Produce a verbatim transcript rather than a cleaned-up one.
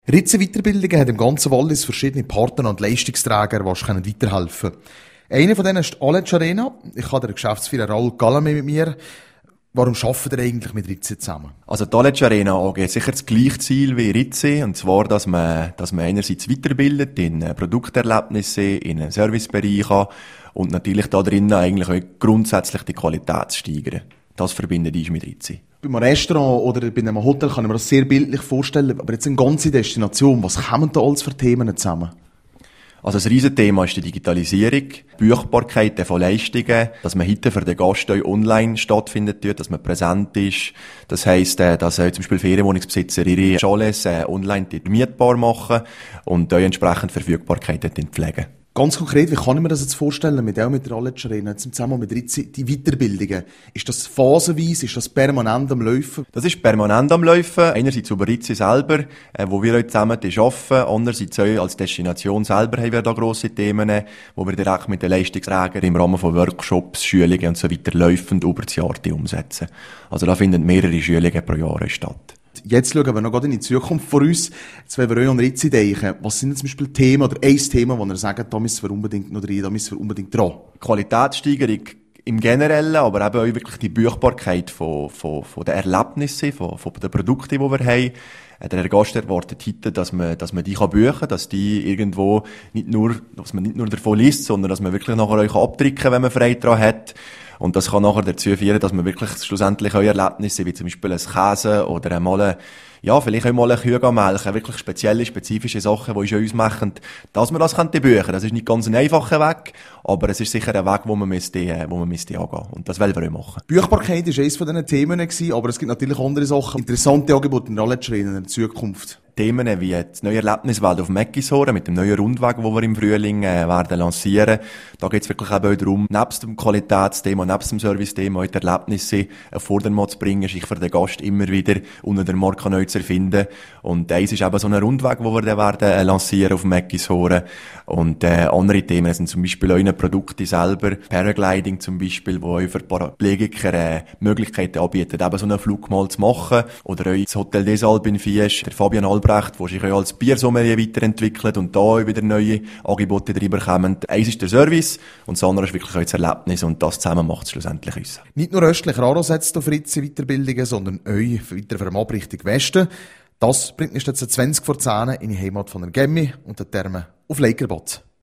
Ritze Weiterbildungen hat im ganzen Wallis verschiedene Partner und Leistungsträger, die weiterhelfen können. Einer von denen ist die Oletsch Arena. Ich habe den Geschäftsführer Raoul Galame mit mir. Warum arbeitet ihr eigentlich mit Ritze zusammen? Also die Oletsch Arena A G hat sicher das gleiche Ziel wie Ritze, und zwar, dass man, dass man einerseits weiterbildet in Produkterlebnisse, in Servicebereichen und natürlich da drinnen eigentlich auch grundsätzlich die Qualität zu steigern. Das verbindet uns mit Ritze. Bei einem Restaurant oder bei einem Hotel kann ich mir das sehr bildlich vorstellen, aber jetzt eine ganze Destination, was kommen da alles für Themen zusammen? Also das Riesenthema ist die Digitalisierung, die Buchbarkeit von Leistungen, dass man heute für den Gast auch online stattfindet, dass man präsent ist. Das heisst, dass zum Beispiel Ferienwohnungsbesitzer ihre Chalets online mietbar machen und auch entsprechend Verfügbarkeit pflegen. Ganz konkret, wie kann ich mir das jetzt vorstellen, mit auch mit der Oletsch Arena, jetzt im Zusammenhang mit Ritze, die Weiterbildungen? Ist das phasenweise, ist das permanent am Laufen? Das ist permanent am Laufen. Einerseits über Ritze selber, äh, wo wir auch zusammen arbeiten. Andererseits auch als Destination selber haben wir da grosse Themen, wo wir direkt mit den Leistungsträgern im Rahmen von Workshops, Schulungen und so weiter laufend über das Jahr umsetzen. Also da finden mehrere Schulungen pro Jahr statt. Jetzt schauen wir noch gerade in die Zukunft vor uns. Jetzt wollen wir euch an Ritze denken. Was sind zum Beispiel Themen oder ein Thema, wo ihr sagt, da müssen wir unbedingt noch rein, da müssen wir unbedingt dran? Qualitätssteigerung im Generellen, aber eben auch wirklich die Buchbarkeit von, von, von den Erlebnissen, von, von den Produkten, die wir haben. Der Herr Gast erwartet heute, dass man, dass man die kann buchen kann, dass die irgendwo nicht nur, dass man nicht nur davon liest, sondern dass man wirklich nachher euch abdrücken kann, wenn man frei dran hat. Und das kann nachher dazu führen, dass man wirklich schlussendlich auch Erlebnisse, wie zum Beispiel ein Käse oder einmal, ja, vielleicht auch mal eine Kühe melken, wirklich spezielle, spezifische Sachen, die uns an uns machen, dass man das könnte buchen. Das ist nicht ganz ein einfacher Weg, aber es ist sicher ein Weg, wo man müsste, wo man müsste angehen. Und das wollen wir auch machen. Buchbarkeit war eines von diesen Themen gewesen, aber es gibt natürlich andere Sachen. Interessante Angebote in der Oletsch Arena in der Zukunft. Themen wie die neue Erlebniswelt auf Mäckishoren mit dem neuen Rundweg, den wir im Frühling äh, werden lancieren. Da geht es wirklich auch darum, nebst dem Qualitätsthema, nebst dem Service-Thema, die Erlebnisse auf Vordermann zu bringen, sich für den Gast immer wieder unter der Marke neu zu erfinden. Und eins ist eben so ein Rundweg, den wir dann werden äh, lancieren auf Mäckishoren. Und äh, andere Themen sind zum Beispiel auch Produkte selber, Paragliding zum Beispiel, wo auch für Paraplegiker äh, Möglichkeiten anbietet, eben so einen Flug mal zu machen. Oder auch das Hotel des Alpes in Fies, der Fabian Albrecht, der sich auch als Biersommelier weiterentwickelt und da wieder neue Angebote drüber kommen. Eins ist der Service und das andere ist wirklich auch das Erlebnis, und das zusammen macht es schlussendlich uns. Nicht nur östlich Raro setzt auf Ritze Weiterbildungen, sondern euch weiter für Ab Richtung Westen. Das bringt uns jetzt zwanzig vor zehn in die Heimat von der Gemmi und der Therme auf Leikerbad.